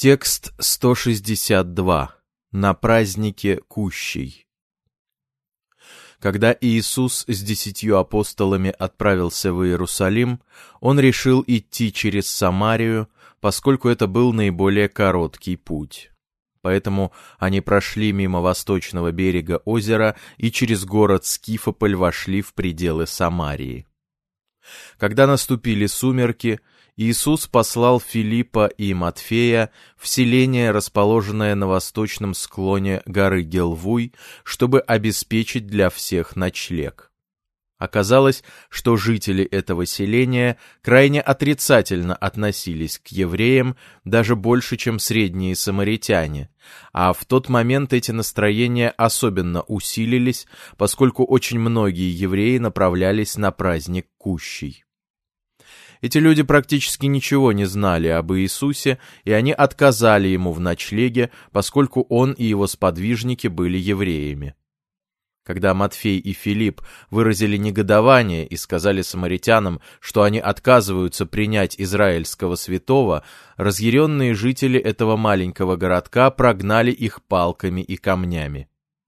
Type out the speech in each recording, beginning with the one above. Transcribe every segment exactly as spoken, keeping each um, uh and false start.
Текст сто шестьдесят два. На празднике Кущей. Когда Иисус с десятью апостолами отправился в Иерусалим, он решил идти через Самарию, поскольку это был наиболее короткий путь. Поэтому они прошли мимо восточного берега озера и через город Скифополь вошли в пределы Самарии. Когда наступили сумерки, Иисус послал Филиппа и Матфея в селение, расположенное на восточном склоне горы Гелвуй, чтобы обеспечить для всех ночлег. Оказалось, что жители этого селения крайне отрицательно относились к евреям, даже больше, чем средние самаритяне, а в тот момент эти настроения особенно усилились, поскольку очень многие евреи направлялись на праздник Кущей. Эти люди практически ничего не знали об Иисусе, и они отказали ему в ночлеге, поскольку он и его сподвижники были евреями. Когда Матфей и Филипп выразили негодование и сказали самаритянам, что они отказываются принять израильского святого, разъяренные жители этого маленького городка прогнали их палками и камнями.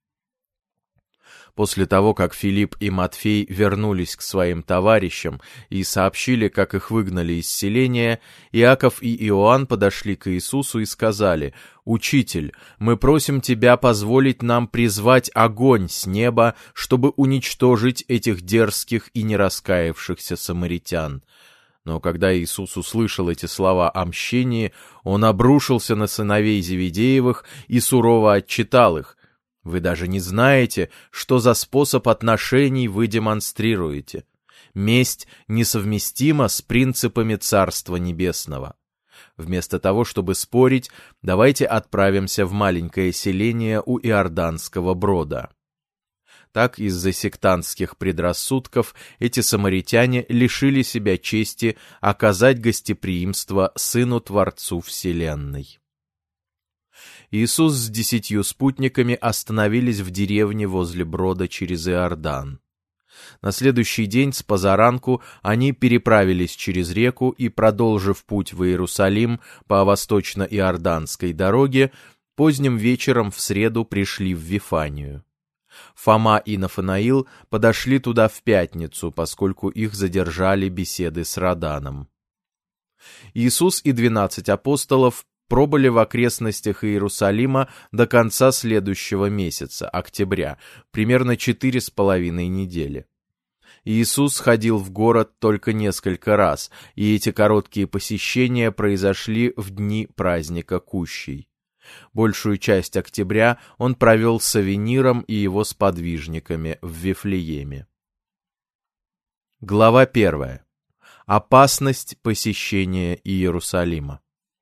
После того, как Филипп и Матфей вернулись к своим товарищам и сообщили, как их выгнали из селения, Иаков и Иоанн подошли к Иисусу и сказали: «Учитель, мы просим Тебя позволить нам призвать огонь с неба, чтобы уничтожить этих дерзких и не раскаявшихся самаритян». Но когда Иисус услышал эти слова о мщении, Он обрушился на сыновей Зеведеевых и сурово отчитал их: «Вы даже не знаете, что за способ отношений вы демонстрируете. Месть несовместима с принципами Царства Небесного. Вместо того, чтобы спорить, давайте отправимся в маленькое селение у Иорданского брода». Так, из-за сектантских предрассудков эти самаритяне лишили себя чести оказать гостеприимство Сыну-Творцу Вселенной. Иисус с десятью спутниками остановились в деревне возле брода через Иордан. На следующий день с позаранку они переправились через реку и, продолжив путь в Иерусалим по восточно-иорданской дороге, поздним вечером в среду пришли в Вифанию. Фома и Нафанаил подошли туда в пятницу, поскольку их задержали беседы с Роданом. Иисус и двенадцать апостолов пробыли в окрестностях Иерусалима до конца следующего месяца, октября, примерно четыре с половиной недели. Иисус ходил в город только несколько раз, и эти короткие посещения произошли в дни праздника Кущей. Большую часть октября он провел с Авениром и его сподвижниками в Вифлееме. Глава первая. Опасность посещения Иерусалима.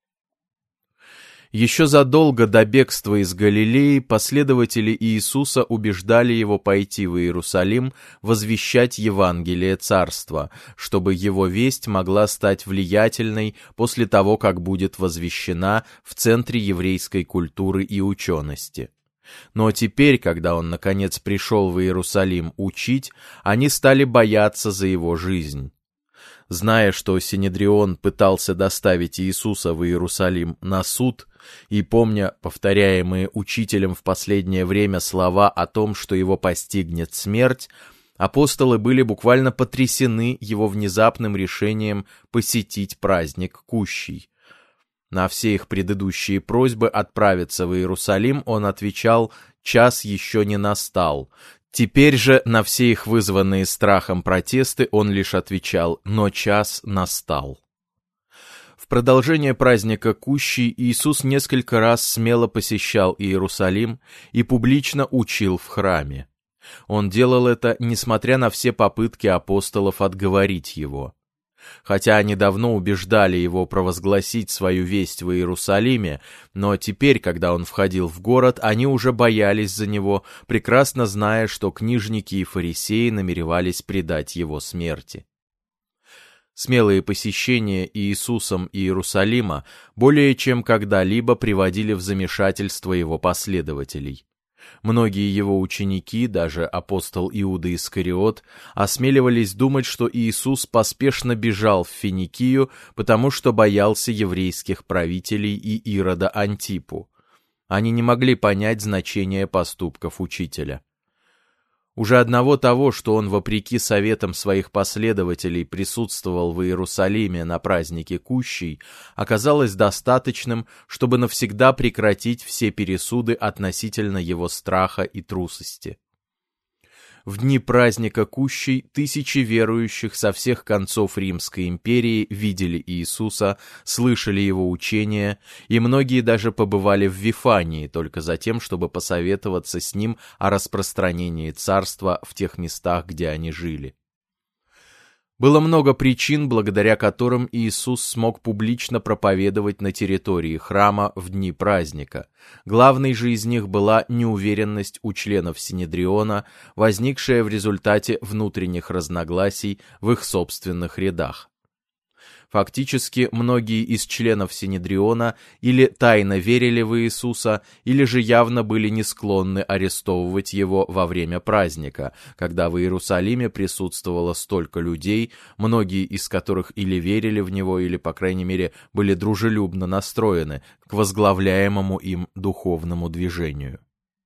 Еще задолго до бегства из Галилеи последователи Иисуса убеждали его пойти в Иерусалим возвещать Евангелие Царства, чтобы его весть могла стать влиятельной после того, как будет возвещена в центре еврейской культуры и учености. Но теперь, когда он наконец пришел в Иерусалим учить, они стали бояться за его жизнь. Зная, что Синедрион пытался доставить Иисуса в Иерусалим на суд, и помня повторяемые учителем в последнее время слова о том, что его постигнет смерть, апостолы были буквально потрясены его внезапным решением посетить праздник Кущей. На все их предыдущие просьбы отправиться в Иерусалим он отвечал: «Час еще не настал». Теперь же на все их вызванные страхом протесты он лишь отвечал: «Но час настал». В продолжение праздника Кущей Иисус несколько раз смело посещал Иерусалим и публично учил в храме. Он делал это, несмотря на все попытки апостолов отговорить его. Хотя они давно убеждали его провозгласить свою весть в Иерусалиме, но теперь, когда он входил в город, они уже боялись за него, прекрасно зная, что книжники и фарисеи намеревались предать его смерти. Смелые посещения Иисусом Иерусалима более чем когда-либо приводили в замешательство его последователей. Многие его ученики, даже апостол Иуда Искариот, осмеливались думать, что Иисус поспешно бежал в Финикию, потому что боялся еврейских правителей и Ирода Антипу. Они не могли понять значение поступков учителя. Уже одного того, что он, вопреки советам своих последователей, присутствовал в Иерусалиме на празднике Кущей, оказалось достаточным, чтобы навсегда прекратить все пересуды относительно его страха и трусости. В дни праздника Кущей тысячи верующих со всех концов Римской империи видели Иисуса, слышали его учения, и многие даже побывали в Вифании только за тем, чтобы посоветоваться с ним о распространении царства в тех местах, где они жили. Было много причин, благодаря которым Иисус смог публично проповедовать на территории храма в дни праздника. Главной же из них была неуверенность у членов Синедриона, возникшая в результате внутренних разногласий в их собственных рядах. Фактически, многие из членов Синедриона или тайно верили в Иисуса, или же явно были не склонны арестовывать его во время праздника, когда в Иерусалиме присутствовало столько людей, многие из которых или верили в него, или, по крайней мере, были дружелюбно настроены к возглавляемому им духовному движению.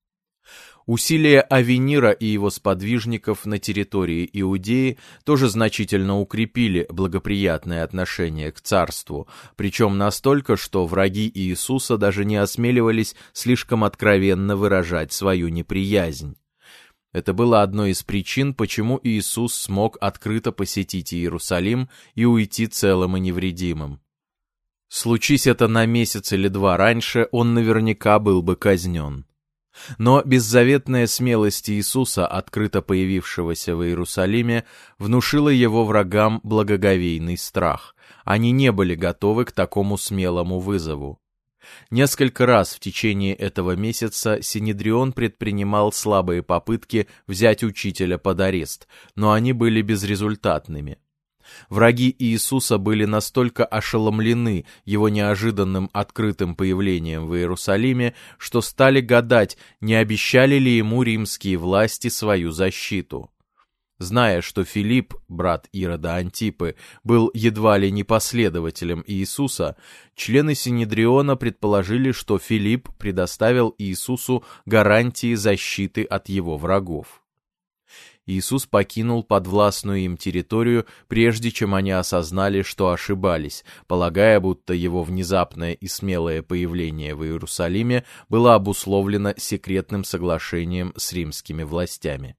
Усилия Авенира и его сподвижников на территории Иудеи тоже значительно укрепили благоприятное отношение к царству, причем настолько, что враги Иисуса даже не осмеливались слишком откровенно выражать свою неприязнь. Это было одной из причин, почему Иисус смог открыто посетить Иерусалим и уйти целым и невредимым. Случись это на месяц или два раньше, он наверняка был бы казнен. Но беззаветная смелость Иисуса, открыто появившегося в Иерусалиме, внушила его врагам благоговейный страх. Они не были готовы к такому смелому вызову. Несколько раз в течение этого месяца Синедрион предпринимал слабые попытки взять учителя под арест, но они были безрезультатными. Враги Иисуса были настолько ошеломлены его неожиданным открытым появлением в Иерусалиме, что стали гадать, не обещали ли ему римские власти свою защиту. Зная, что Филипп, брат Ирода Антипы, был едва ли не последователем Иисуса, члены Синедриона предположили, что Филипп предоставил Иисусу гарантии защиты от его врагов. Иисус покинул подвластную им территорию, прежде чем они осознали, что ошибались, полагая, будто его внезапное и смелое появление в Иерусалиме было обусловлено секретным соглашением с римскими властями.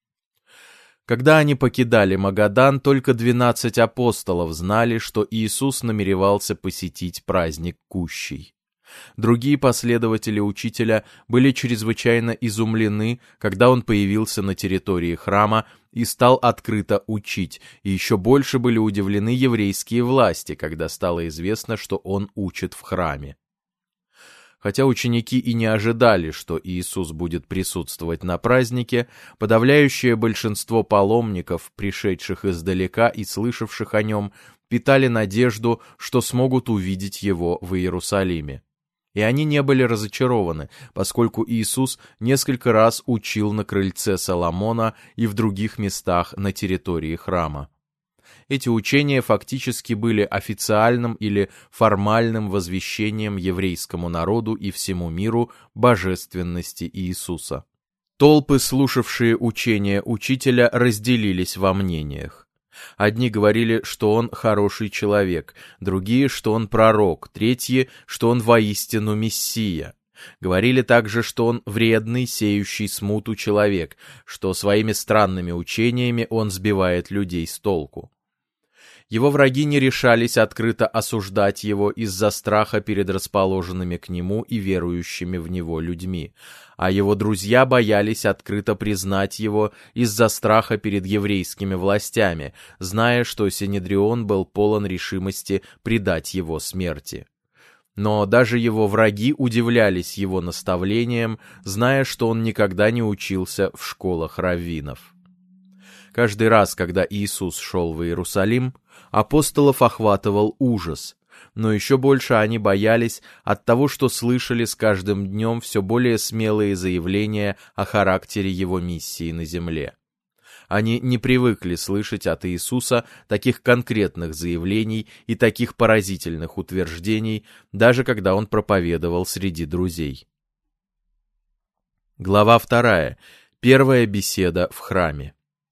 Когда они покидали Магадан, только двенадцать апостолов знали, что Иисус намеревался посетить праздник Кущей. Другие последователи учителя были чрезвычайно изумлены, когда он появился на территории храма и стал открыто учить, и еще больше были удивлены еврейские власти, когда стало известно, что он учит в храме. Хотя ученики и не ожидали, что Иисус будет присутствовать на празднике, подавляющее большинство паломников, пришедших издалека и слышавших о нем, питали надежду, что смогут увидеть его в Иерусалиме. И они не были разочарованы, поскольку Иисус несколько раз учил на крыльце Соломона и в других местах на территории храма. Эти учения фактически были официальным или формальным возвещением еврейскому народу и всему миру божественности Иисуса. Толпы, слушавшие учения учителя, разделились во мнениях. Одни говорили, что он хороший человек, другие, что он пророк, третьи, что он воистину Мессия. Говорили также, что он вредный, сеющий смуту человек, что своими странными учениями он сбивает людей с толку. Его враги не решались открыто осуждать его из-за страха перед расположенными к нему и верующими в него людьми, а его друзья боялись открыто признать его из-за страха перед еврейскими властями, зная, что Синедрион был полон решимости предать его смерти. Но даже его враги удивлялись его наставлениям, зная, что он никогда не учился в школах раввинов. Каждый раз, когда Иисус шел в Иерусалим, апостолов охватывал ужас. Но еще больше они боялись от того, что слышали с каждым днем все более смелые заявления о характере его миссии на земле. Они не привыкли слышать от Иисуса таких конкретных заявлений и таких поразительных утверждений, даже когда он проповедовал среди друзей. Глава вторая. Первая беседа в храме.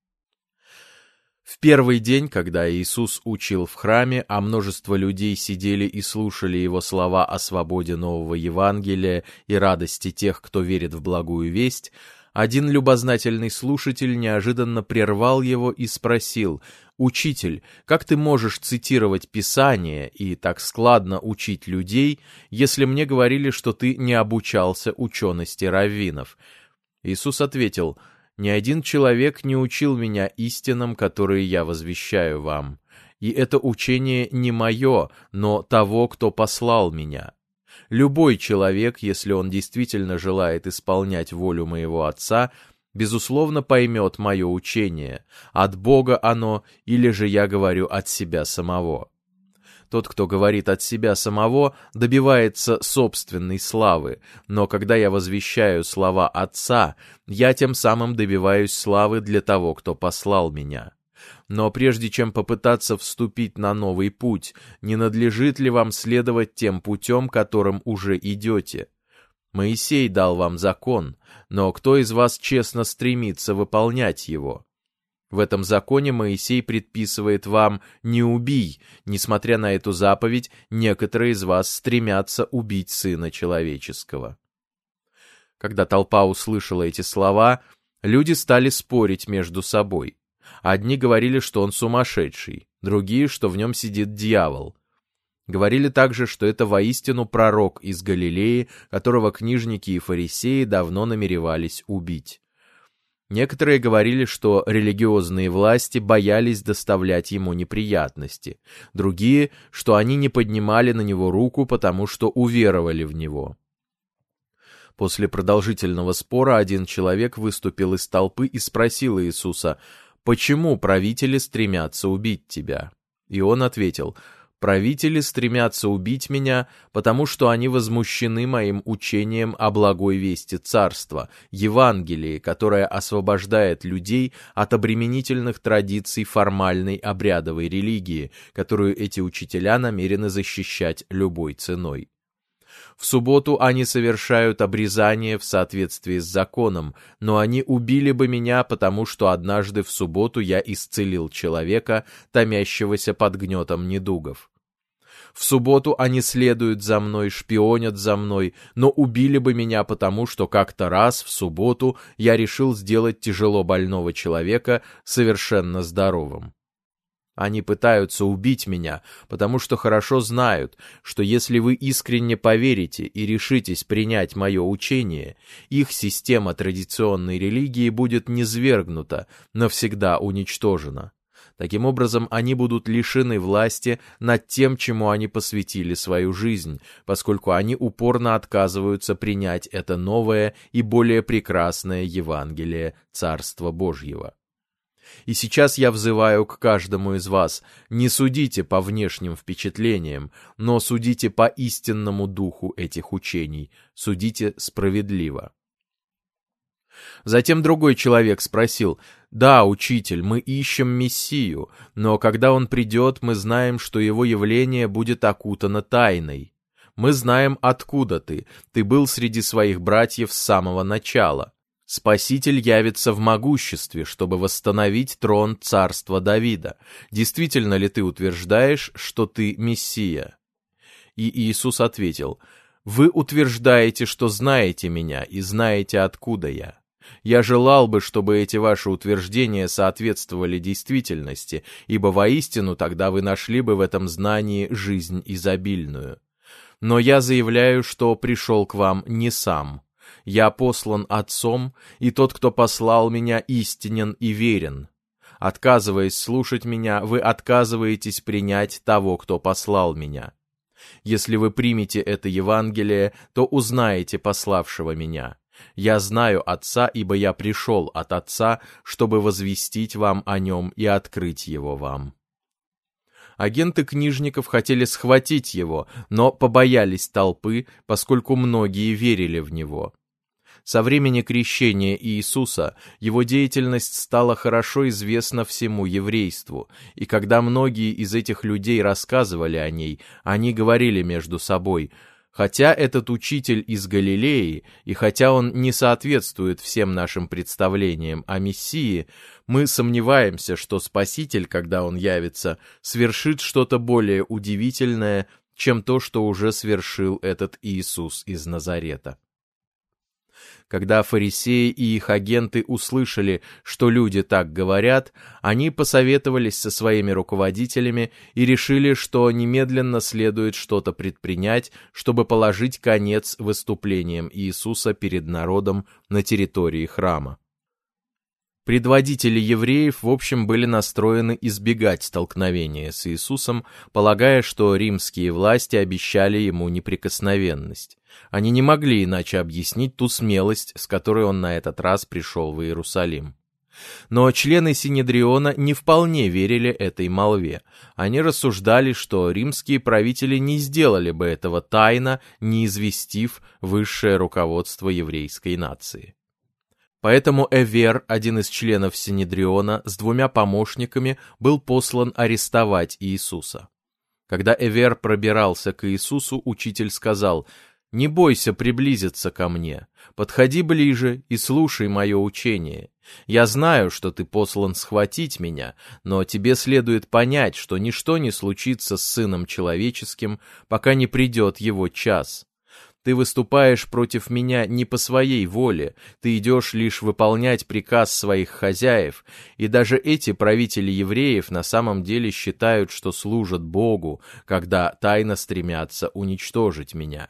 В первый день, когда Иисус учил в храме, а множество людей сидели и слушали Его слова о свободе нового Евангелия и радости тех, кто верит в благую весть, один любознательный слушатель неожиданно прервал его и спросил: «Учитель, как ты можешь цитировать Писание и так складно учить людей, если мне говорили, что ты не обучался учености раввинов?» Иисус ответил: «Ни один человек не учил меня истинам, которые я возвещаю вам. И это учение не мое, но того, кто послал меня. Любой человек, если он действительно желает исполнять волю моего Отца, безусловно поймет мое учение, от Бога оно, или же я говорю от себя самого. Тот, кто говорит от себя самого, добивается собственной славы, но когда я возвещаю слова Отца, я тем самым добиваюсь славы для того, кто послал меня. Но прежде чем попытаться вступить на новый путь, не надлежит ли вам следовать тем путем, которым уже идете? Моисей дал вам закон, но кто из вас честно стремится выполнять его? В этом законе Моисей предписывает вам «не убий», несмотря на эту заповедь, некоторые из вас стремятся убить Сына Человеческого. Когда толпа услышала эти слова, люди стали спорить между собой. Одни говорили, что он сумасшедший, другие, что в нем сидит дьявол. Говорили также, что это воистину пророк из Галилеи, которого книжники и фарисеи давно намеревались убить. Некоторые говорили, что религиозные власти боялись доставлять ему неприятности, другие, что они не поднимали на него руку, потому что уверовали в него. После продолжительного спора один человек выступил из толпы и спросил Иисуса: «Почему правители стремятся убить тебя?» И он ответил: «Правители стремятся убить меня, потому что они возмущены моим учением о благой вести царства, Евангелии, которое освобождает людей от обременительных традиций формальной обрядовой религии, которую эти учителя намерены защищать любой ценой. В субботу они совершают обрезание в соответствии с законом, но они убили бы меня, потому что однажды в субботу я исцелил человека, томящегося под гнетом недугов. В субботу они следуют за мной, шпионят за мной, но убили бы меня, потому что как-то раз в субботу я решил сделать тяжело больного человека совершенно здоровым. Они пытаются убить меня, потому что хорошо знают, что если вы искренне поверите и решитесь принять мое учение, их система традиционной религии будет низвергнута, навсегда уничтожена. Таким образом, они будут лишены власти над тем, чему они посвятили свою жизнь, поскольку они упорно отказываются принять это новое и более прекрасное Евангелие Царства Божьего. И сейчас я взываю к каждому из вас: не судите по внешним впечатлениям, но судите по истинному духу этих учений, судите справедливо». Затем другой человек спросил: «Да, учитель, мы ищем Мессию, но когда он придет, мы знаем, что его явление будет окутано тайной. Мы знаем, откуда ты, ты был среди своих братьев с самого начала. Спаситель явится в могуществе, чтобы восстановить трон царства Давида. Действительно ли ты утверждаешь, что ты Мессия?» И Иисус ответил: «Вы утверждаете, что знаете меня и знаете, откуда я. Я желал бы, чтобы эти ваши утверждения соответствовали действительности, ибо воистину тогда вы нашли бы в этом знании жизнь изобильную. Но я заявляю, что пришел к вам не сам. Я послан Отцом, и тот, кто послал меня, истинен и верен. Отказываясь слушать меня, вы отказываетесь принять того, кто послал меня. Если вы примете это Евангелие, то узнаете пославшего меня. Я знаю Отца, ибо я пришел от Отца, чтобы возвестить вам о нем и открыть его вам». Агенты книжников хотели схватить его, но побоялись толпы, поскольку многие верили в него. Со времени крещения Иисуса его деятельность стала хорошо известна всему еврейству, и когда многие из этих людей рассказывали о ней, они говорили между собой: «Хотя этот учитель из Галилеи, и хотя он не соответствует всем нашим представлениям о Мессии, мы сомневаемся, что Спаситель, когда он явится, свершит что-то более удивительное, чем то, что уже свершил этот Иисус из Назарета». Когда фарисеи и их агенты услышали, что люди так говорят, они посоветовались со своими руководителями и решили, что немедленно следует что-то предпринять, чтобы положить конец выступлениям Иисуса перед народом на территории храма. Предводители евреев, в общем, были настроены избегать столкновения с Иисусом, полагая, что римские власти обещали ему неприкосновенность. Они не могли иначе объяснить ту смелость, с которой он на этот раз пришел в Иерусалим. Но члены Синедриона не вполне верили этой молве. Они рассуждали, что римские правители не сделали бы этого тайно, не известив высшее руководство еврейской нации. Поэтому Эвер, один из членов Синедриона, с двумя помощниками был послан арестовать Иисуса. Когда Эвер пробирался к Иисусу, учитель сказал: «Не бойся приблизиться ко мне, подходи ближе и слушай мое учение. Я знаю, что ты послан схватить меня, но тебе следует понять, что ничто не случится с Сыном Человеческим, пока не придет его час. Ты выступаешь против меня не по своей воле, ты идешь лишь выполнять приказ своих хозяев, и даже эти правители евреев на самом деле считают, что служат Богу, когда тайно стремятся уничтожить меня.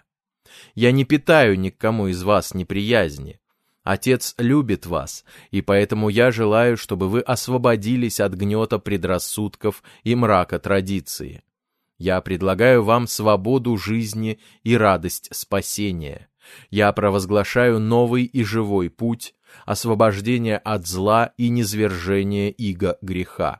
Я не питаю ни к кому из вас неприязни. Отец любит вас, и поэтому я желаю, чтобы вы освободились от гнета предрассудков и мрака традиции. Я предлагаю вам свободу жизни и радость спасения. Я провозглашаю новый и живой путь, освобождение от зла и низвержение ига греха.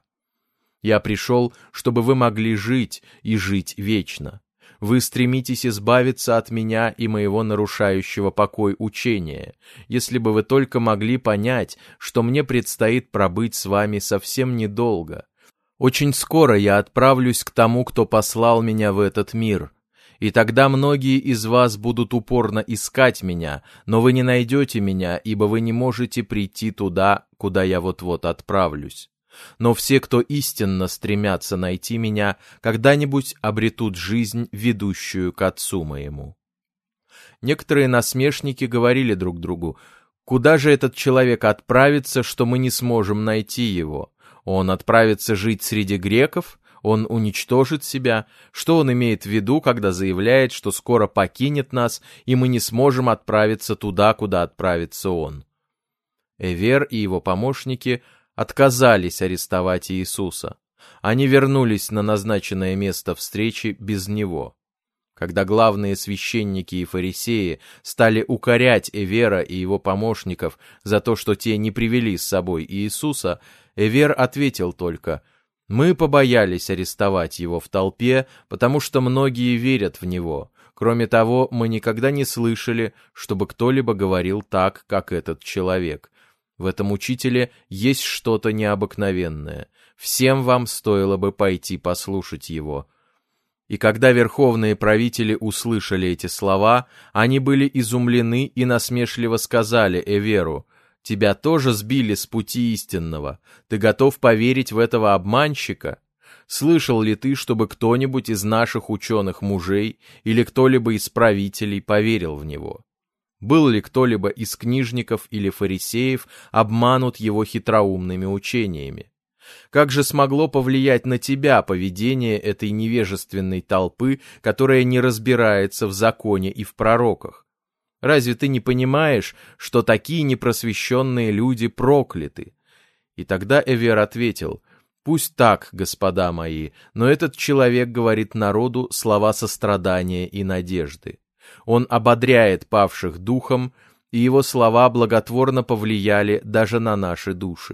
Я пришел, чтобы вы могли жить и жить вечно. Вы стремитесь избавиться от меня и моего нарушающего покой учения, если бы вы только могли понять, что мне предстоит пробыть с вами совсем недолго. Очень скоро я отправлюсь к тому, кто послал меня в этот мир, и тогда многие из вас будут упорно искать меня, но вы не найдете меня, ибо вы не можете прийти туда, куда я вот-вот отправлюсь. Но все, кто истинно стремятся найти меня, когда-нибудь обретут жизнь, ведущую к Отцу моему». Некоторые насмешники говорили друг другу: «Куда же этот человек отправится, что мы не сможем найти его? Он отправится жить среди греков? Он уничтожит себя? Что он имеет в виду, когда заявляет, что скоро покинет нас, и мы не сможем отправиться туда, куда отправится он?» Эвер и его помощники отказались арестовать Иисуса. Они вернулись на назначенное место встречи без него. Когда главные священники и фарисеи стали укорять Эвера и его помощников за то, что те не привели с собой Иисуса, Эвер ответил только: «Мы побоялись арестовать его в толпе, потому что многие верят в него. Кроме того, мы никогда не слышали, чтобы кто-либо говорил так, как этот человек. В этом учителе есть что-то необыкновенное. Всем вам стоило бы пойти послушать его». И когда верховные правители услышали эти слова, они были изумлены и насмешливо сказали Эверу: «Тебя тоже сбили с пути истинного. Ты готов поверить в этого обманщика? Слышал ли ты, чтобы кто-нибудь из наших ученых-мужей или кто-либо из правителей поверил в него? Был ли кто-либо из книжников или фарисеев обманут его хитроумными учениями? Как же смогло повлиять на тебя поведение этой невежественной толпы, которая не разбирается в законе и в пророках? Разве ты не понимаешь, что такие непросвещенные люди прокляты?» И тогда Эвер ответил: «Пусть так, господа мои, но этот человек говорит народу слова сострадания и надежды. Он ободряет павших духом, и его слова благотворно повлияли даже на наши души.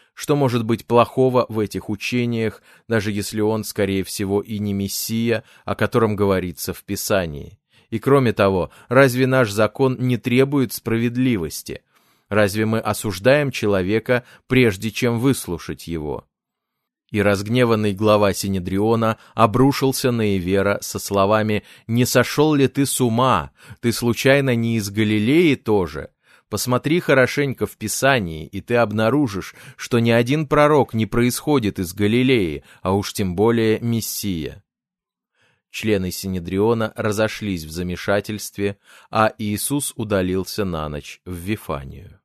Что может быть плохого в этих учениях, даже если он, скорее всего, и не Мессия, о котором говорится в Писании? И кроме того, разве наш закон не требует справедливости? Разве мы осуждаем человека, прежде чем выслушать его? И разгневанный глава Синедриона обрушился на Евера со словами: «Не сошел ли ты с ума? Ты случайно не из Галилеи тоже? Посмотри хорошенько в Писании, и ты обнаружишь, что ни один пророк не происходит из Галилеи, а уж тем более Мессия». Члены Синедриона разошлись в замешательстве, а Иисус удалился на ночь в Вифанию.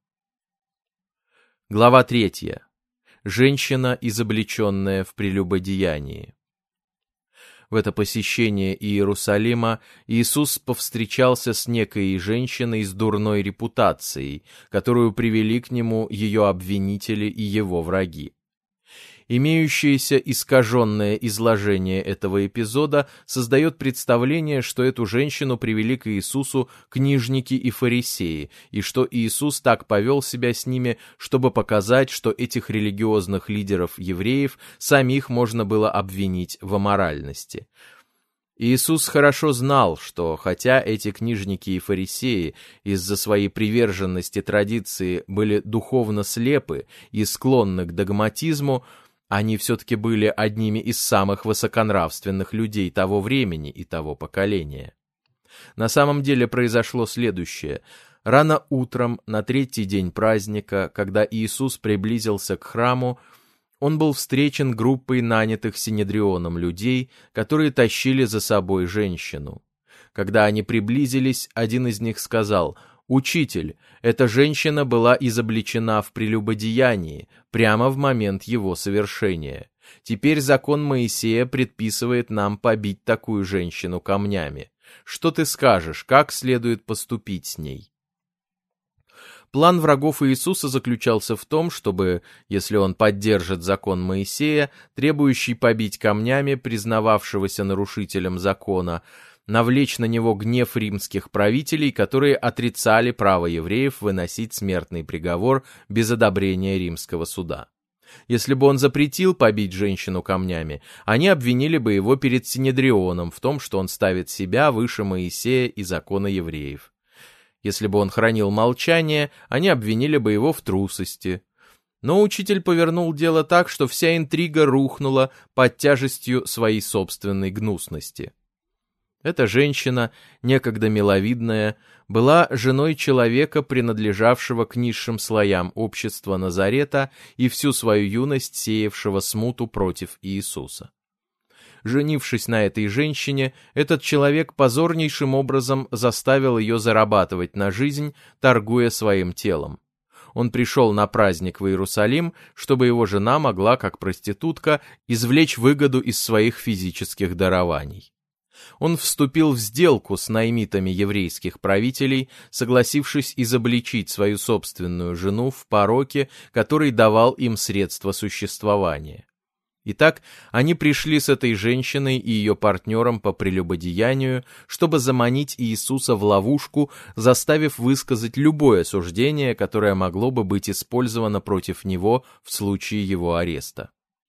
Глава третья. Женщина, изобличенная в прелюбодеянии. В это посещение Иерусалима Иисус повстречался с некой женщиной с дурной репутацией, которую привели к нему ее обвинители и его враги. Имеющееся искаженное изложение этого эпизода создает представление, что эту женщину привели к Иисусу книжники и фарисеи, и что Иисус так повел себя с ними, чтобы показать, что этих религиозных лидеров евреев самих можно было обвинить в аморальности. Иисус хорошо знал, что хотя эти книжники и фарисеи из-за своей приверженности традиции были духовно слепы и склонны к догматизму, они все-таки были одними из самых высоконравственных людей того времени и того поколения. На самом деле произошло следующее. Рано утром, на третий день праздника, когда Иисус приблизился к храму, он был встречен группой нанятых Синедрионом людей, которые тащили за собой женщину. Когда они приблизились, один из них сказал: «Учитель, эта женщина была изобличена в прелюбодеянии прямо в момент его совершения. Теперь закон Моисея предписывает нам побить такую женщину камнями. Что ты скажешь, как следует поступить с ней?» План врагов Иисуса заключался в том, чтобы, если он поддержит закон Моисея, требующий побить камнями признававшегося нарушителем закона, навлечь на него гнев римских правителей, которые отрицали право евреев выносить смертный приговор без одобрения римского суда. Если бы он запретил побить женщину камнями, они обвинили бы его перед Синедрионом в том, что он ставит себя выше Моисея и закона евреев. Если бы он хранил молчание, они обвинили бы его в трусости. Но учитель повернул дело так, что вся интрига рухнула под тяжестью своей собственной гнусности. Эта женщина, некогда миловидная, была женой человека, принадлежавшего к низшим слоям общества Назарета и всю свою юность сеявшего смуту против Иисуса. Женившись на этой женщине, этот человек позорнейшим образом заставил ее зарабатывать на жизнь, торгуя своим телом. Он пришел на праздник в Иерусалим, чтобы его жена могла, как проститутка, извлечь выгоду из своих физических дарований. Он вступил в сделку с наймитами еврейских правителей, согласившись изобличить свою собственную жену в пороке, который давал им средства существования. Итак, они пришли с этой женщиной и ее партнером по прелюбодеянию, чтобы заманить Иисуса в ловушку, заставив высказать любое суждение, которое могло бы быть использовано против него в случае его ареста.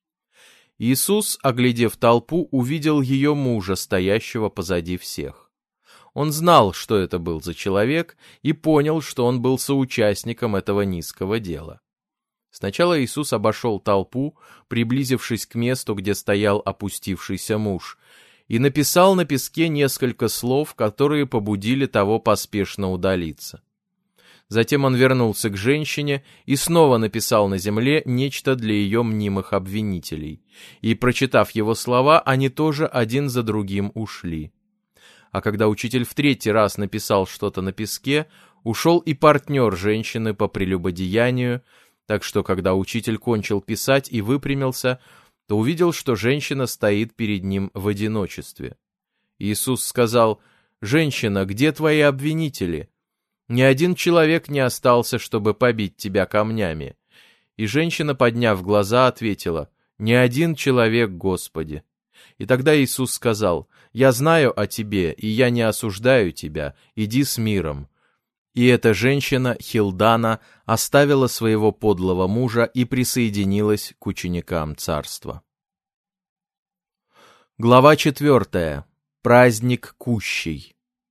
Иисус, оглядев толпу, увидел ее мужа, стоящего позади всех. Он знал, что это был за человек, и понял, что он был соучастником этого низкого дела. Сначала Иисус обошел толпу, приблизившись к месту, где стоял опустившийся муж, и написал на песке несколько слов, которые побудили того поспешно удалиться. Затем он вернулся к женщине и снова написал на земле нечто для ее мнимых обвинителей. И, прочитав его слова, они тоже один за другим ушли. А когда учитель в третий раз написал что-то на песке, ушел и партнер женщины по прелюбодеянию, так что, когда учитель кончил писать и выпрямился, то увидел, что женщина стоит перед ним в одиночестве. Иисус сказал: «Женщина, где твои обвинители? Ни один человек не остался, чтобы побить тебя камнями». И женщина, подняв глаза, ответила: «Ни один человек, Господи». И тогда Иисус сказал: «Я знаю о тебе, и я не осуждаю тебя, иди с миром». И эта женщина, Хилдана, оставила своего подлого мужа и присоединилась к ученикам царства. Глава четвертая. Праздник Кущей.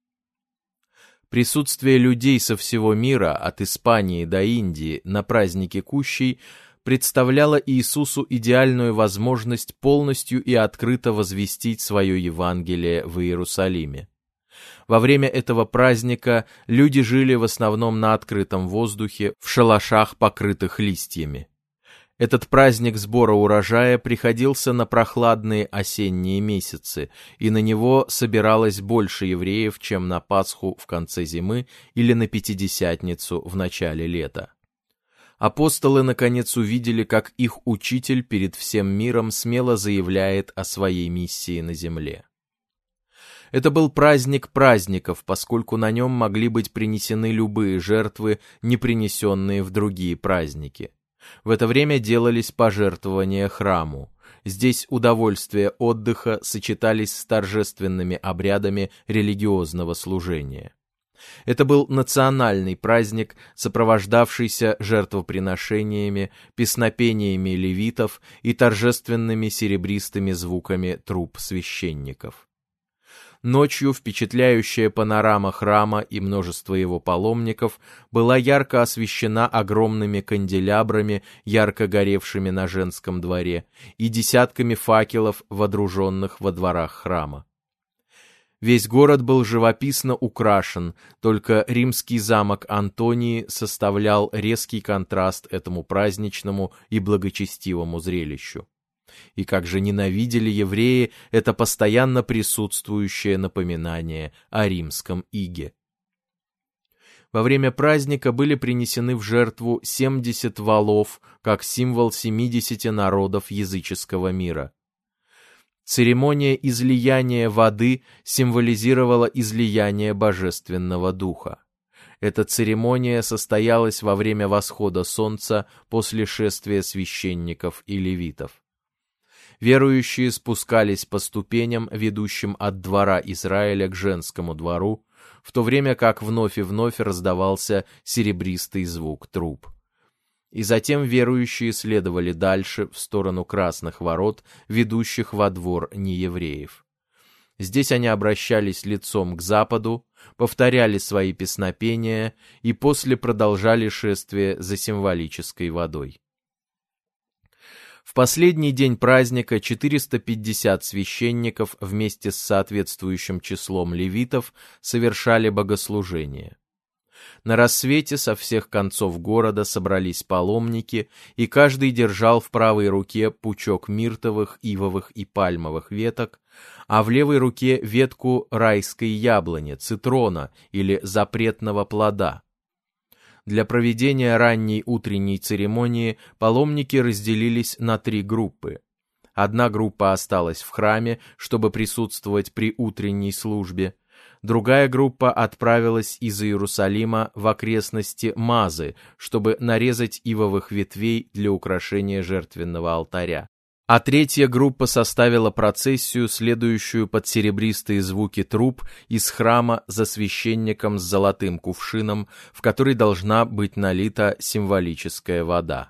Присутствие людей со всего мира, от Испании до Индии, на празднике Кущей представляло Иисусу идеальную возможность полностью и открыто возвестить свое Евангелие в Иерусалиме. Во время этого праздника люди жили в основном на открытом воздухе, в шалашах, покрытых листьями. Этот праздник сбора урожая приходился на прохладные осенние месяцы, и на него собиралось больше евреев, чем на Пасху в конце зимы или на Пятидесятницу в начале лета. Апостолы наконец увидели, как их учитель перед всем миром смело заявляет о своей миссии на земле. Это был праздник праздников, поскольку на нем могли быть принесены любые жертвы, не принесенные в другие праздники. В это время делались пожертвования храму. Здесь удовольствия отдыха сочетались с торжественными обрядами религиозного служения. Это был национальный праздник, сопровождавшийся жертвоприношениями, песнопениями левитов и торжественными серебристыми звуками труб священников. Ночью впечатляющая панорама храма и множество его паломников была ярко освещена огромными канделябрами, ярко горевшими на женском дворе, и десятками факелов, водруженных во дворах храма. Весь город был живописно украшен, только римский замок Антонии составлял резкий контраст этому праздничному и благочестивому зрелищу. И как же ненавидели евреи это постоянно присутствующее напоминание о римском иге. Во время праздника были принесены в жертву семьдесят волов, как символ семидесяти народов языческого мира. Церемония излияния воды символизировала излияние Божественного Духа. Эта церемония состоялась во время восхода солнца после шествия священников и левитов. Верующие спускались по ступеням, ведущим от двора Израиля к женскому двору, в то время как вновь и вновь раздавался серебристый звук труб. И затем верующие следовали дальше, в сторону красных ворот, ведущих во двор неевреев. Здесь они обращались лицом к западу, повторяли свои песнопения и после продолжали шествие за символической водой. В последний день праздника четыреста пятьдесят священников вместе с соответствующим числом левитов совершали богослужение. На рассвете со всех концов города собрались паломники, и каждый держал в правой руке пучок миртовых, ивовых и пальмовых веток, а в левой руке ветку райской яблони, цитрона или запретного плода. Для проведения ранней утренней церемонии паломники разделились на три группы. Одна группа осталась в храме, чтобы присутствовать при утренней службе. Другая группа отправилась из Иерусалима в окрестности Мазы, чтобы нарезать ивовых ветвей для украшения жертвенного алтаря. А третья группа составила процессию, следующую под серебристые звуки труб из храма за священником с золотым кувшином, в который должна быть налита символическая вода.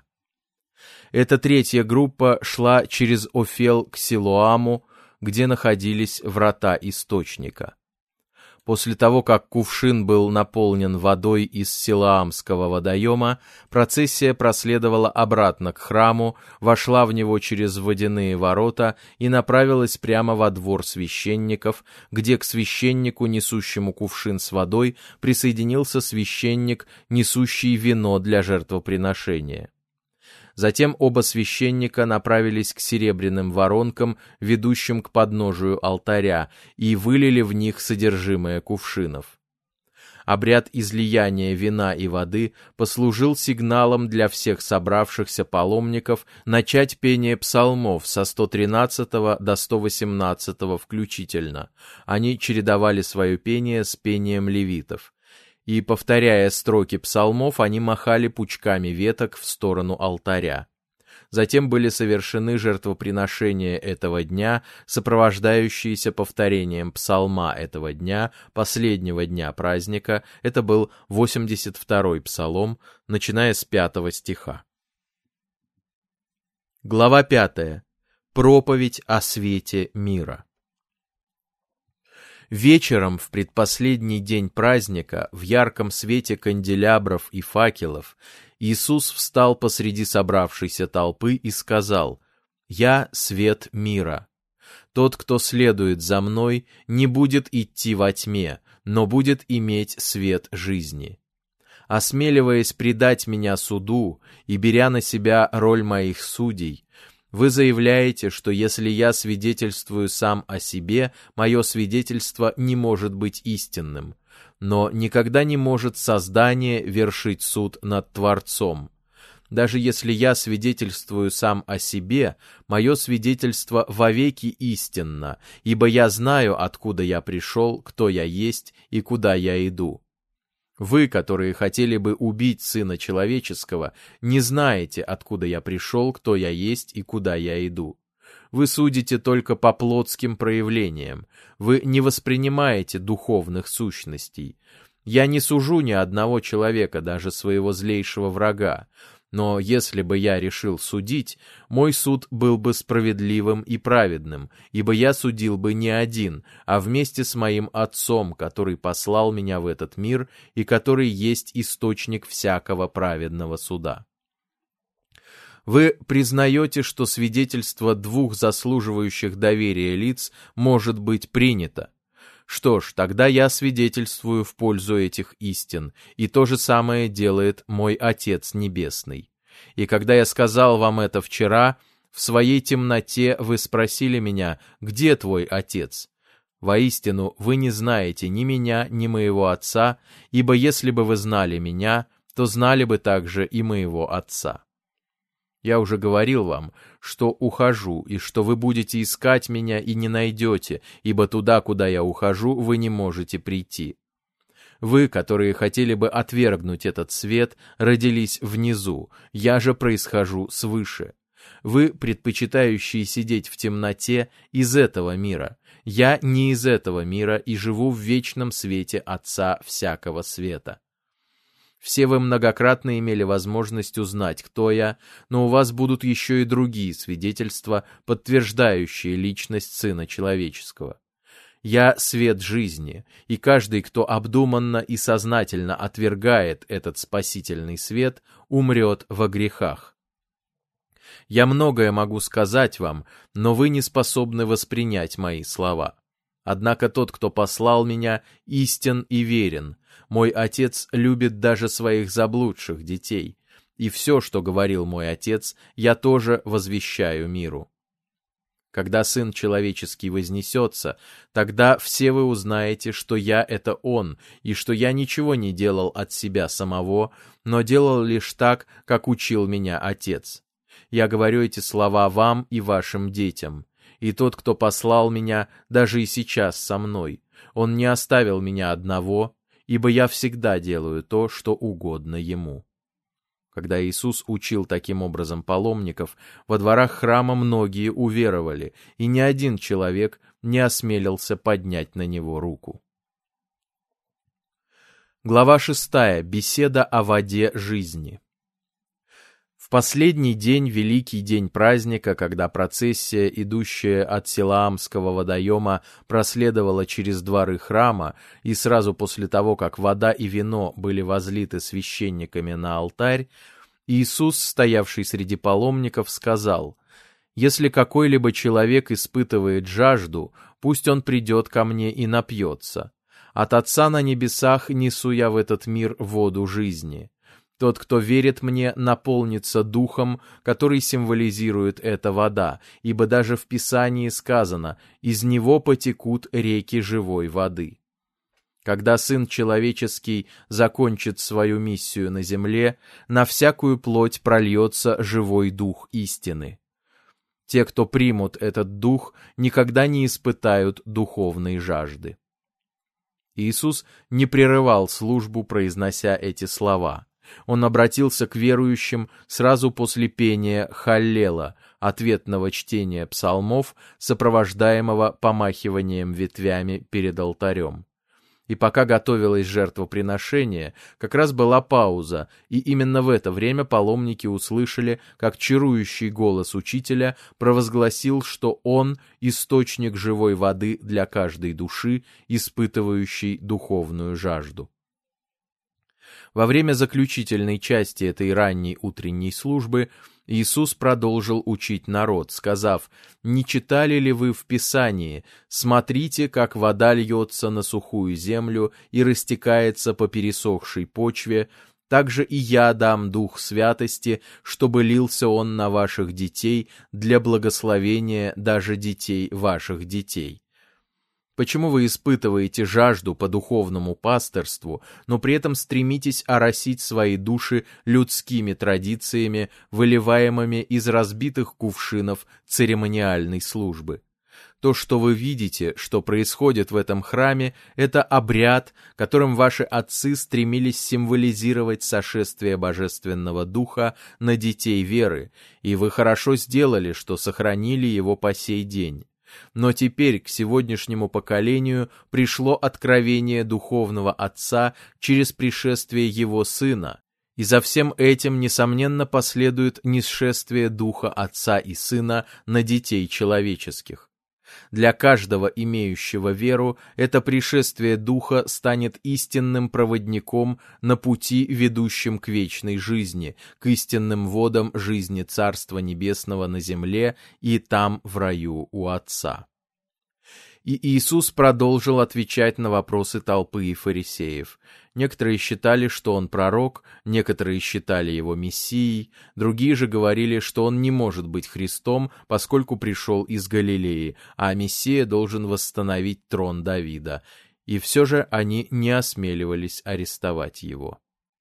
Эта третья группа шла через Офел к Силоаму, где находились врата источника. После того, как кувшин был наполнен водой из Силоамского водоема, процессия проследовала обратно к храму, вошла в него через водяные ворота и направилась прямо во двор священников, где к священнику, несущему кувшин с водой, присоединился священник, несущий вино для жертвоприношения. Затем оба священника направились к серебряным воронкам, ведущим к подножию алтаря, и вылили в них содержимое кувшинов. Обряд излияния вина и воды послужил сигналом для всех собравшихся паломников начать пение псалмов со сто тринадцатого до сто восемнадцатого включительно. Они чередовали свое пение с пением левитов. И, повторяя строки псалмов, они махали пучками веток в сторону алтаря. Затем были совершены жертвоприношения этого дня, сопровождающиеся повторением псалма этого дня, последнего дня праздника. Это был восемьдесят второй псалом, начиная с пятого стиха. Глава пятая. Проповедь о свете мира. Вечером, в предпоследний день праздника, в ярком свете канделябров и факелов, Иисус встал посреди собравшейся толпы и сказал: «Я свет мира. Тот, кто следует за мной, не будет идти во тьме, но будет иметь свет жизни». Осмеливаясь предать меня суду и беря на себя роль моих судей, вы заявляете, что если я свидетельствую сам о себе, мое свидетельство не может быть истинным, но никогда не может создание вершить суд над Творцом. Даже если я свидетельствую сам о себе, мое свидетельство вовеки истинно, ибо я знаю, откуда я пришел, кто я есть и куда я иду. Вы, которые хотели бы убить Сына Человеческого, не знаете, откуда я пришел, кто я есть и куда я иду. Вы судите только по плотским проявлениям, вы не воспринимаете духовных сущностей. Я не сужу ни одного человека, даже своего злейшего врага. Но если бы я решил судить, мой суд был бы справедливым и праведным, ибо я судил бы не один, а вместе с моим Отцом, который послал меня в этот мир и который есть источник всякого праведного суда. Вы признаете, что свидетельство двух заслуживающих доверия лиц может быть принято. Что ж, тогда я свидетельствую в пользу этих истин, и то же самое делает мой Отец Небесный. И когда я сказал вам это вчера, в своей темноте вы спросили меня: «Где твой Отец?» Воистину, вы не знаете ни меня, ни моего Отца, ибо если бы вы знали меня, то знали бы также и моего Отца. Я уже говорил вам, что ухожу, и что вы будете искать меня и не найдете, ибо туда, куда я ухожу, вы не можете прийти. Вы, которые хотели бы отвергнуть этот свет, родились внизу, я же происхожу свыше. Вы, предпочитающие сидеть в темноте, из этого мира. Я не из этого мира и живу в вечном свете Отца всякого света. Все вы многократно имели возможность узнать, кто я, но у вас будут еще и другие свидетельства, подтверждающие личность Сына Человеческого. Я свет жизни, и каждый, кто обдуманно и сознательно отвергает этот спасительный свет, умрет во грехах. Я многое могу сказать вам, но вы не способны воспринять мои слова. Однако тот, кто послал меня, истин и верен. Мой Отец любит даже своих заблудших детей, и все, что говорил мой Отец, я тоже возвещаю миру. Когда Сын Человеческий вознесется, тогда все вы узнаете, что я — это Он, и что я ничего не делал от себя самого, но делал лишь так, как учил меня Отец. Я говорю эти слова вам и вашим детям. И тот, кто послал меня, даже и сейчас со мной. Он не оставил меня одного, ибо я всегда делаю то, что угодно Ему». Когда Иисус учил таким образом паломников, во дворах храма многие уверовали, и ни один человек не осмелился поднять на Него руку. Глава шестая. Беседа о воде жизни. В последний день, великий день праздника, когда процессия, идущая от Силаамского водоема, проследовала через дворы храма, и сразу после того, как вода и вино были возлиты священниками на алтарь, Иисус, стоявший среди паломников, сказал: «Если какой-либо человек испытывает жажду, пусть он придет ко мне и напьется. От Отца на небесах несу я в этот мир воду жизни. Тот, кто верит мне, наполнится духом, который символизирует эта вода, ибо даже в Писании сказано: из него потекут реки живой воды». Когда Сын Человеческий закончит свою миссию на земле, на всякую плоть прольется живой дух истины. Те, кто примут этот дух, никогда не испытают духовной жажды. Иисус не прерывал службу, произнося эти слова. Он обратился к верующим сразу после пения «Халлела», ответного чтения псалмов, сопровождаемого помахиванием ветвями перед алтарем. И пока готовилось жертвоприношение, как раз была пауза, и именно в это время паломники услышали, как чарующий голос учителя провозгласил, что он — источник живой воды для каждой души, испытывающей духовную жажду. Во время заключительной части этой ранней утренней службы Иисус продолжил учить народ, сказав: «Не читали ли вы в Писании: смотрите, как вода льется на сухую землю и растекается по пересохшей почве, так же и я дам Дух Святости, чтобы лился он на ваших детей для благословения даже детей ваших детей». Почему вы испытываете жажду по духовному пасторству, но при этом стремитесь оросить свои души людскими традициями, выливаемыми из разбитых кувшинов церемониальной службы? То, что вы видите, что происходит в этом храме, это обряд, которым ваши отцы стремились символизировать сошествие Божественного Духа на детей веры, и вы хорошо сделали, что сохранили его по сей день. Но теперь к сегодняшнему поколению пришло откровение духовного Отца через пришествие Его Сына, и за всем этим, несомненно, последует нисшествие Духа Отца и Сына на детей человеческих. Для каждого имеющего веру это пришествие Духа станет истинным проводником на пути, ведущем к вечной жизни, к истинным водам жизни Царства Небесного на земле и там в раю у Отца. И Иисус продолжил отвечать на вопросы толпы и фарисеев. Некоторые считали, что он пророк, некоторые считали его мессией, другие же говорили, что он не может быть Христом, поскольку пришел из Галилеи, а Мессия должен восстановить трон Давида. И все же они не осмеливались арестовать его.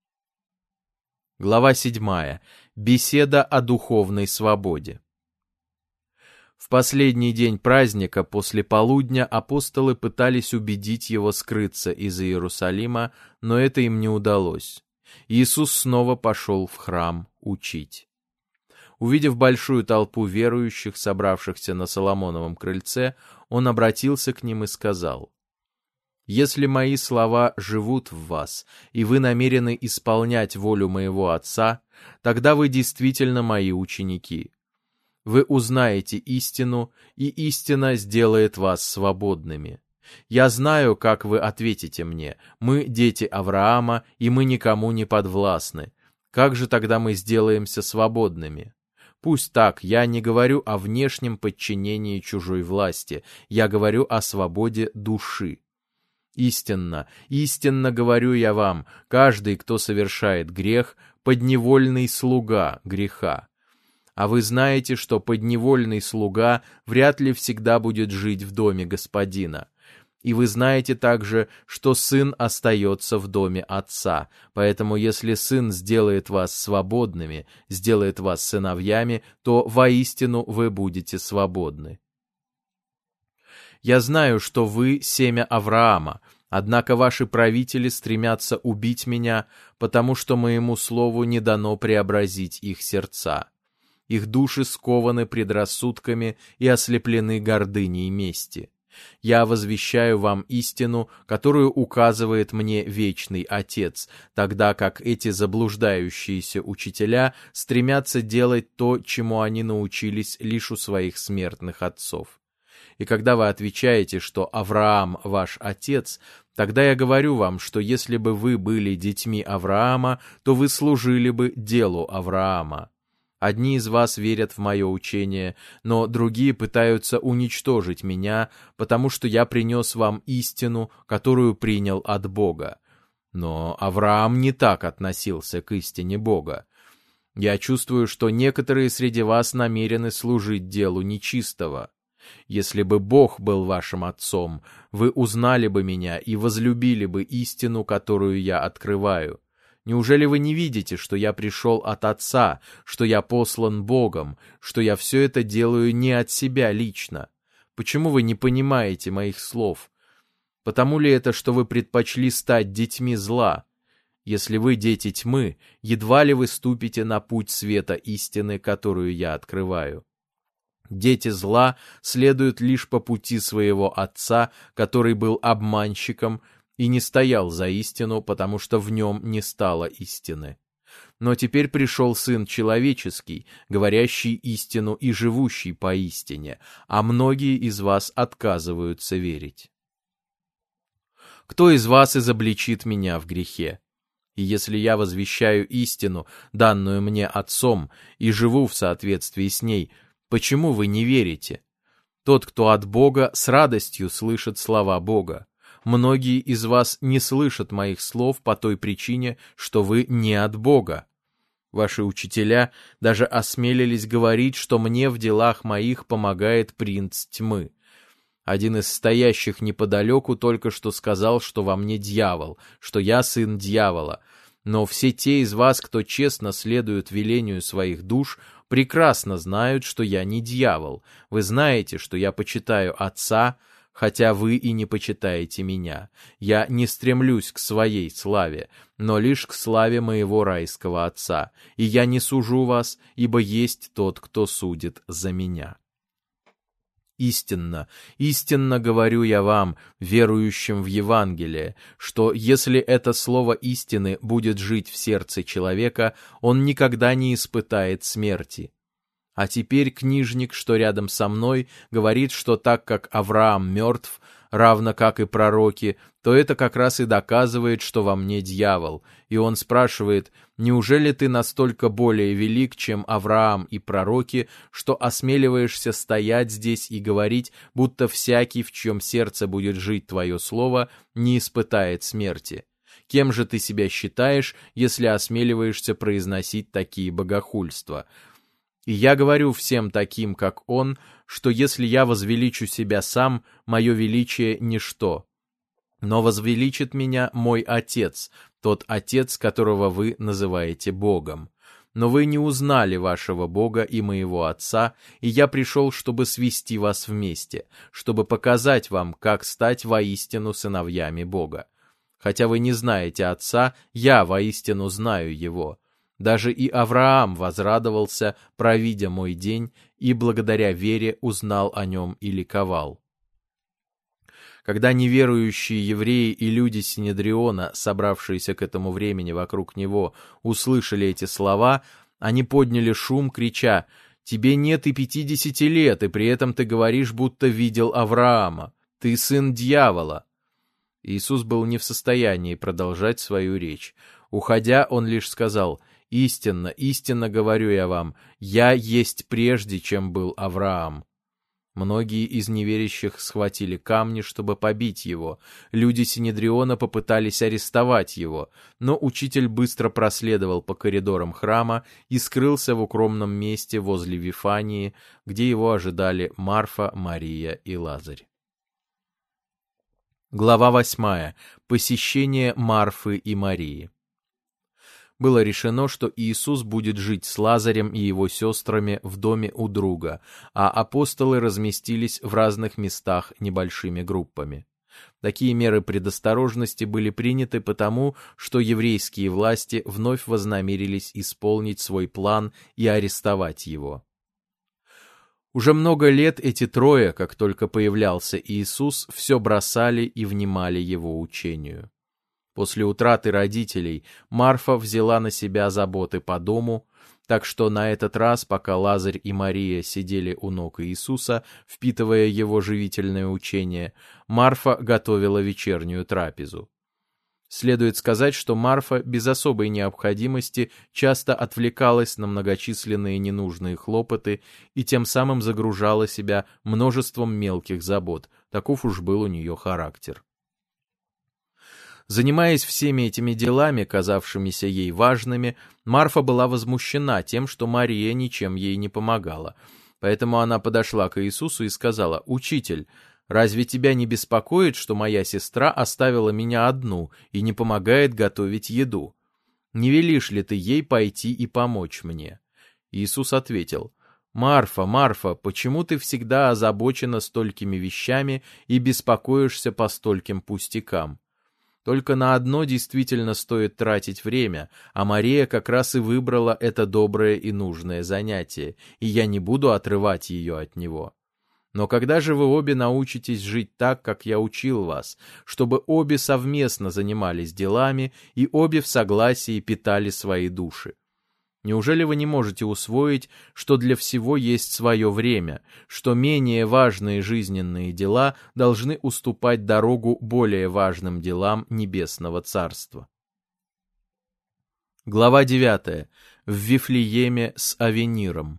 Глава седьмая. Беседа о духовной свободе. В последний день праздника после полудня апостолы пытались убедить его скрыться из Иерусалима, но это им не удалось. Иисус снова пошел в храм учить. Увидев большую толпу верующих, собравшихся на Соломоновом крыльце, он обратился к ним и сказал: «Если мои слова живут в вас, и вы намерены исполнять волю моего Отца, тогда вы действительно мои ученики. Вы узнаете истину, и истина сделает вас свободными. Я знаю, как вы ответите мне: мы дети Авраама, и мы никому не подвластны. Как же тогда мы сделаемся свободными? Пусть так, я не говорю о внешнем подчинении чужой власти, я говорю о свободе души. Истинно, истинно говорю я вам, каждый, кто совершает грех, подневольный слуга греха. А вы знаете, что подневольный слуга вряд ли всегда будет жить в доме господина. И вы знаете также, что сын остается в доме отца, поэтому если сын сделает вас свободными, сделает вас сыновьями, то воистину вы будете свободны. Я знаю, что вы семя Авраама, однако ваши правители стремятся убить меня, потому что моему слову не дано преобразить их сердца. Их души скованы предрассудками и ослеплены гордыней мести. Я возвещаю вам истину, которую указывает мне Вечный Отец, тогда как эти заблуждающиеся учителя стремятся делать то, чему они научились лишь у своих смертных отцов. И когда вы отвечаете, что Авраам ваш отец, тогда я говорю вам, что если бы вы были детьми Авраама, то вы служили бы делу Авраама. Одни из вас верят в мое учение, но другие пытаются уничтожить меня, потому что я принес вам истину, которую принял от Бога. Но Авраам не так относился к истине Бога. Я чувствую, что некоторые среди вас намерены служить делу нечистого. Если бы Бог был вашим отцом, вы узнали бы меня и возлюбили бы истину, которую я открываю. Неужели вы не видите, что я пришел от Отца, что я послан Богом, что я все это делаю не от себя лично? Почему вы не понимаете моих слов? Потому ли это, что вы предпочли стать детьми зла? Если вы дети тьмы, едва ли вы ступите на путь света истины, которую я открываю. Дети зла следуют лишь по пути своего отца, который был обманщиком и не стоял за истину, потому что в нем не стало истины. Но теперь пришел Сын Человеческий, говорящий истину и живущий по истине, а многие из вас отказываются верить. Кто из вас изобличит меня в грехе? И если я возвещаю истину, данную мне Отцом, и живу в соответствии с ней, почему вы не верите? Тот, кто от Бога, с радостью слышит слова Бога. Многие из вас не слышат моих слов по той причине, что вы не от Бога. Ваши учителя даже осмелились говорить, что мне в делах моих помогает принц тьмы. Один из стоящих неподалеку только что сказал, что во мне дьявол, что я сын дьявола. Но все те из вас, кто честно следует велению своих душ, прекрасно знают, что я не дьявол. Вы знаете, что я почитаю Отца, хотя вы и не почитаете меня. Я не стремлюсь к своей славе, но лишь к славе моего райского Отца. И я не сужу вас, ибо есть тот, кто судит за меня. Истинно, истинно говорю я вам, верующим в Евангелие, что если это слово истины будет жить в сердце человека, он никогда не испытает смерти. А теперь книжник, что рядом со мной, говорит, что так как Авраам мертв, равно как и пророки, то это как раз и доказывает, что во мне дьявол. И он спрашивает: неужели ты настолько более велик, чем Авраам и пророки, что осмеливаешься стоять здесь и говорить, будто всякий, в чьем сердце будет жить твое слово, не испытает смерти? Кем же ты себя считаешь, если осмеливаешься произносить такие богохульства? И я говорю всем таким, как он, что если я возвеличу себя сам, мое величие — ничто. Но возвеличит меня мой Отец, тот Отец, которого вы называете Богом. Но вы не узнали вашего Бога и моего Отца, и я пришел, чтобы свести вас вместе, чтобы показать вам, как стать воистину сыновьями Бога. Хотя вы не знаете Отца, я воистину знаю Его. Даже и Авраам возрадовался, провидя мой день, и благодаря вере узнал о нем и ликовал. Когда неверующие евреи и люди Синедриона, собравшиеся к этому времени вокруг него, услышали эти слова, они подняли шум, крича: «Тебе нет и пятидесяти лет, и при этом ты говоришь, будто видел Авраама. Ты сын дьявола». Иисус был не в состоянии продолжать свою речь. Уходя, он лишь сказал: «Истинно, истинно говорю я вам, я есть прежде, чем был Авраам». Многие из неверящих схватили камни, чтобы побить его. Люди Синедриона попытались арестовать его, но учитель быстро проследовал по коридорам храма и скрылся в укромном месте возле Вифании, где его ожидали Марфа, Мария и Лазарь. Глава восьмая. Посещение Марфы и Марии. Было решено, что Иисус будет жить с Лазарем и его сестрами в доме у друга, а апостолы разместились в разных местах небольшими группами. Такие меры предосторожности были приняты потому, что еврейские власти вновь вознамерились исполнить свой план и арестовать его. Уже много лет эти трое, как только появлялся Иисус, все бросали и внимали его учению. После утраты родителей Марфа взяла на себя заботы по дому, так что на этот раз, пока Лазарь и Мария сидели у ног Иисуса, впитывая его живительное учение, Марфа готовила вечернюю трапезу. Следует сказать, что Марфа без особой необходимости часто отвлекалась на многочисленные ненужные хлопоты и тем самым загружала себя множеством мелких забот, таков уж был у нее характер. Занимаясь всеми этими делами, казавшимися ей важными, Марфа была возмущена тем, что Мария ничем ей не помогала. Поэтому она подошла к Иисусу и сказала: «Учитель, разве тебя не беспокоит, что моя сестра оставила меня одну и не помогает готовить еду? Не велишь ли ты ей пойти и помочь мне?» Иисус ответил: «Марфа, Марфа, почему ты всегда озабочена столькими вещами и беспокоишься по стольким пустякам? Только на одно действительно стоит тратить время, а Мария как раз и выбрала это доброе и нужное занятие, и я не буду отрывать ее от него. Но когда же вы обе научитесь жить так, как я учил вас, чтобы обе совместно занимались делами и обе в согласии питали свои души? Неужели вы не можете усвоить, что для всего есть свое время, что менее важные жизненные дела должны уступать дорогу более важным делам Небесного Царства? Глава девятая. В Вифлееме с Авениром.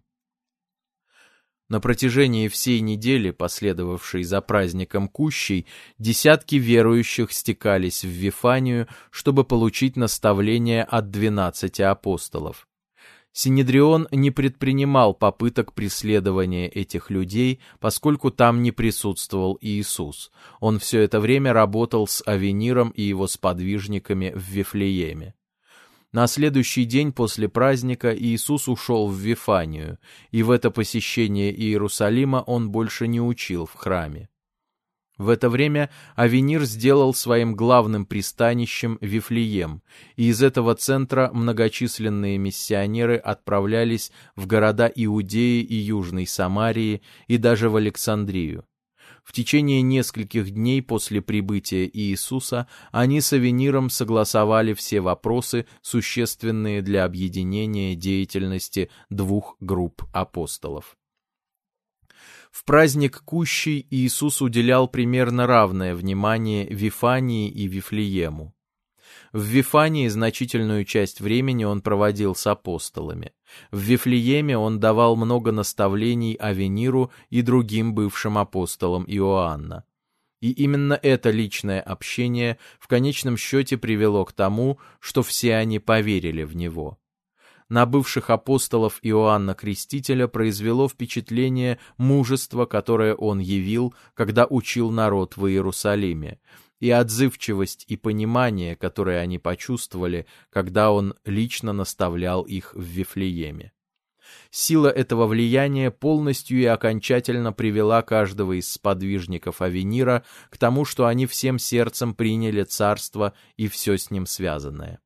На протяжении всей недели, последовавшей за праздником Кущей, десятки верующих стекались в Вифанию, чтобы получить наставление от двенадцати апостолов. Синедрион не предпринимал попыток преследования этих людей, поскольку там не присутствовал Иисус. Он все это время работал с Авениром и его сподвижниками в Вифлееме. На следующий день после праздника Иисус ушел в Вифанию, и в это посещение Иерусалима он больше не учил в храме. В это время Авенир сделал своим главным пристанищем Вифлеем, и из этого центра многочисленные миссионеры отправлялись в города Иудеи и Южной Самарии и даже в Александрию. В течение нескольких дней после прибытия Иисуса они с Авениром согласовали все вопросы, существенные для объединения деятельности двух групп апостолов. В праздник Кущей Иисус уделял примерно равное внимание Вифании и Вифлеему. В Вифании значительную часть времени он проводил с апостолами. В Вифлееме он давал много наставлений Авениру и другим бывшим апостолам Иоанна. И именно это личное общение в конечном счете привело к тому, что все они поверили в него. На бывших апостолов Иоанна Крестителя произвело впечатление мужество, которое он явил, когда учил народ в Иерусалиме, и отзывчивость и понимание, которые они почувствовали, когда он лично наставлял их в Вифлееме. Сила этого влияния полностью и окончательно привела каждого из сподвижников Авенира к тому, что они всем сердцем приняли царство и все с ним связанное.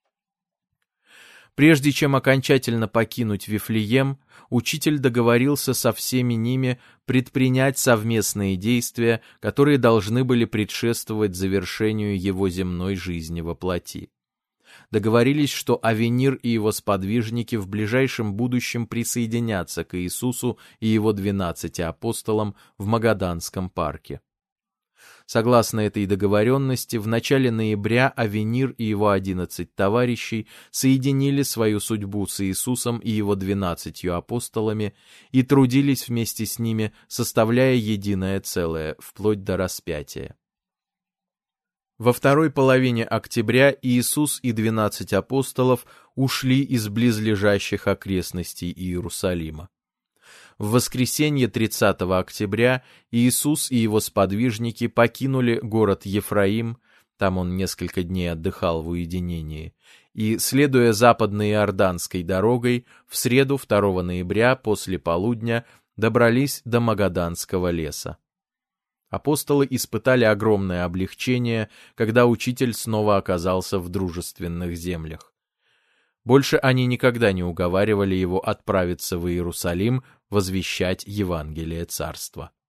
Прежде чем окончательно покинуть Вифлеем, учитель договорился со всеми ними предпринять совместные действия, которые должны были предшествовать завершению его земной жизни во плоти. Договорились, что Авенир и его сподвижники в ближайшем будущем присоединятся к Иисусу и его двенадцати апостолам в Магаданском парке. Согласно этой договоренности, в начале ноября Авенир и его одиннадцать товарищей соединили свою судьбу с Иисусом и его двенадцатью апостолами и трудились вместе с ними, составляя единое целое, вплоть до распятия. Во второй половине октября Иисус и двенадцать апостолов ушли из близлежащих окрестностей Иерусалима. В воскресенье тридцатого октября Иисус и его сподвижники покинули город Ефраим, там он несколько дней отдыхал в уединении, и, следуя западной Иорданской дорогой, в среду второго ноября после полудня добрались до Магаданского леса. Апостолы испытали огромное облегчение, когда учитель снова оказался в дружественных землях. Больше они никогда не уговаривали его отправиться в Иерусалим возвещать Евангелие Царства.